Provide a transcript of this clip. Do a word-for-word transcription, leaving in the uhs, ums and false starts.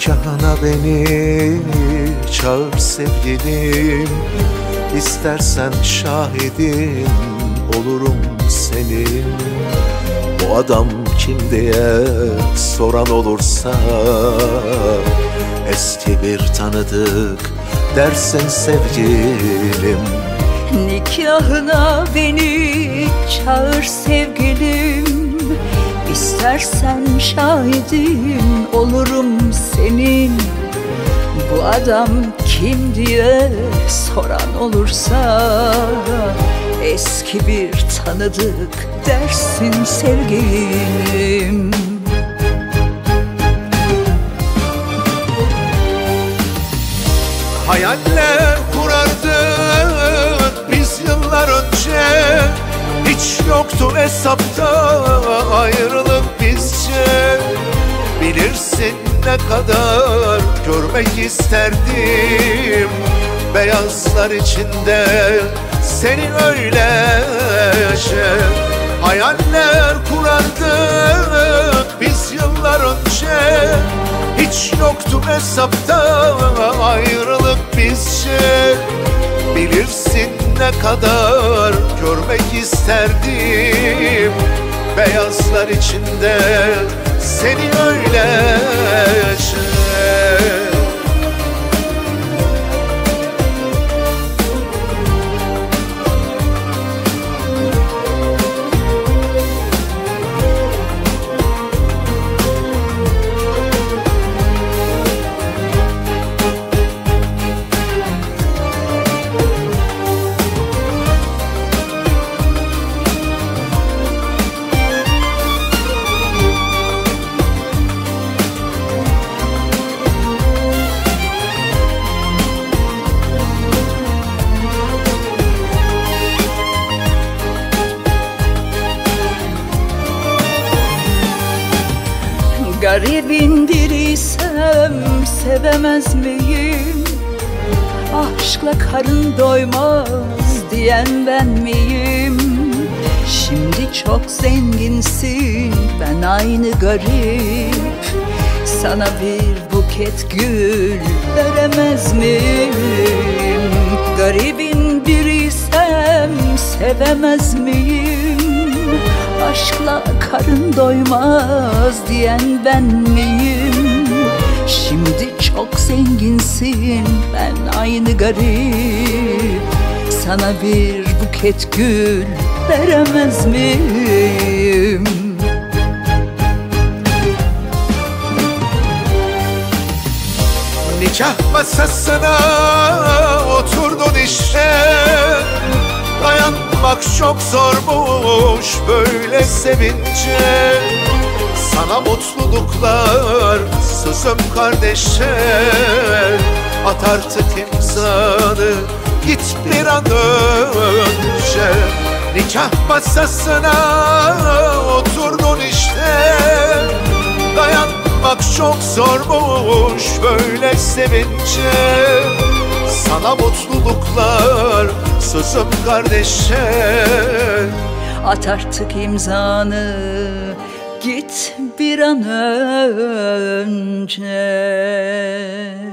Nikahına beni çağır sevgilim, İstersen şahidin olurum senin. Bu adam kim diye soran olursa, eski bir tanıdık dersin sevgilim. Nikahına beni çağır sevgilim, İstersen şahidin olurum senin. Bu adam kim diye soran olursa, eski bir tanıdık dersin sevgilim. Hayaller kurardık biz yıllar önce, hiç yoktu hesapta ayrılık bizce. Bilirsin ne kadar görmek isterdim beyazlar içinde seni öylece. Hayaller kurardık biz yıllar önce, hiç yoktu hesapta ayrılık bizce. Bilirsin ne kadar görmek isterdim beyazlar içinde seni öylece. Garibin biriysem sevemez miyim? Aşkla karın doymaz diyen ben miyim? Şimdi çok zenginsin, ben aynı garip. Sana bir buket gül veremez miyim? Garibin biriysem sevemez miyim? Aşkla karın doymaz diyen ben miyim? Şimdi çok zenginsin, ben aynı garip. Sana bir buket gül veremez miyim? Nikah masasına oturdun işte, dayanmak çok zormuş böyle sevince. Sana mutluluklar sözüm kardeşe, at artık imzanı git bir an önce. Nikah masasına oturdun işte, dayanmak çok zormuş böyle sevince. Sana mutluluklar sözüm kardeşe, at artık imzanı git bir an önce.